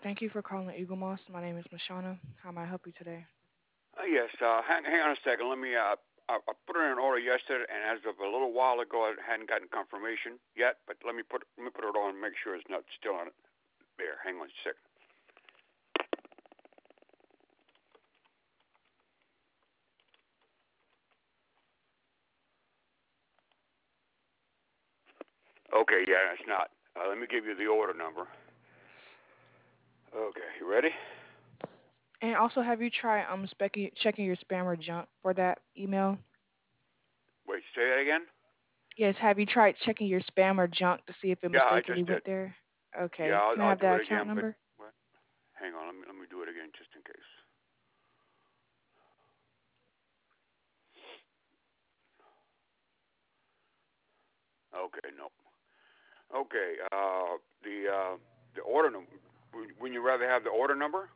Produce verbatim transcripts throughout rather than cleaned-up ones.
Thank you for calling Eagle Moss. My name is Mashana. How may I help you today? Uh, yes, uh, hang, hang on a second. Let me. Uh, I, I put in an order yesterday, and as of a little while ago, I hadn't gotten confirmation yet. But let me put let me put it on and make sure it's not still on it. There. Hang on a second. Okay, yeah, it's not. Uh, let me give you the order number. Okay, you ready? And also, have you tried um specking, checking your spam or junk for that email? Wait, say that again. Yes, have you tried checking your spam or junk to see if it Yeah, I mistakenly just did. went there? Yeah, Okay. I'll, Can I I'll have do that it account again. But number? what? Hang on. Let me let me do it again just in case. Okay, no. Okay. Uh, the uh, the order number. Wouldn't you rather have the order number?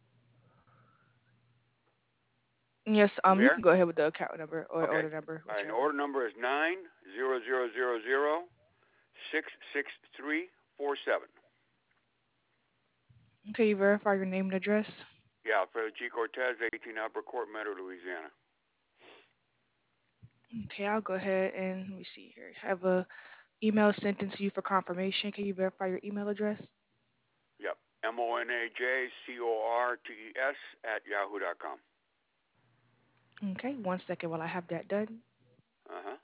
Yes, You um, you there? can go ahead with the account number or Okay. order number, All right. The whichever. order number is nine zero zero zero zero six six three four seven. Can you verify your name and address? Yeah, Alfredo G. Cortez, eighteen Albert Court, Meadow, Louisiana. Okay, I'll go ahead and let me see here. Have a email sent in to you for confirmation. Can you verify your email address? Yep. M O N A J C O R T E S at yahoo dot com. Okay, one second while I have that done. Uh huh.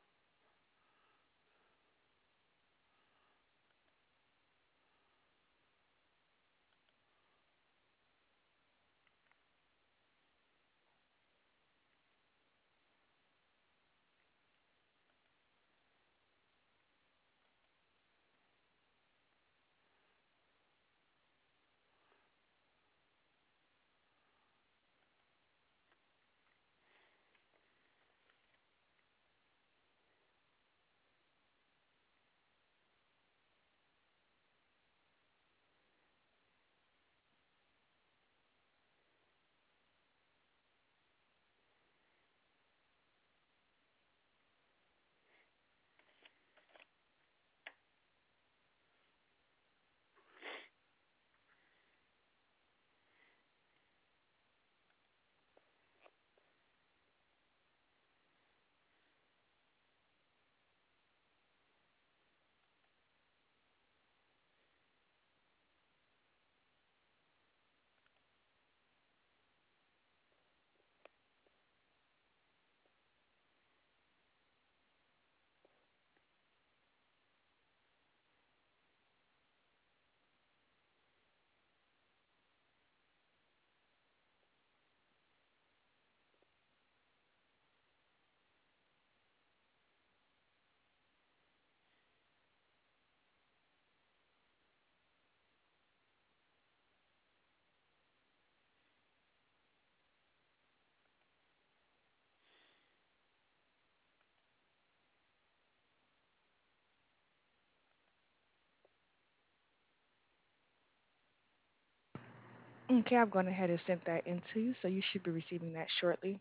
Okay, I've gone ahead and sent that in to you, so you should be receiving that shortly.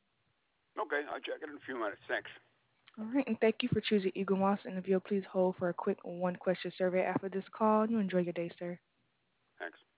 Okay, I'll check it in a few minutes. Thanks. All right, and thank you for choosing Eagle Moss. And if you'll please hold for a quick one question survey after this call, you enjoy your day, sir. Thanks.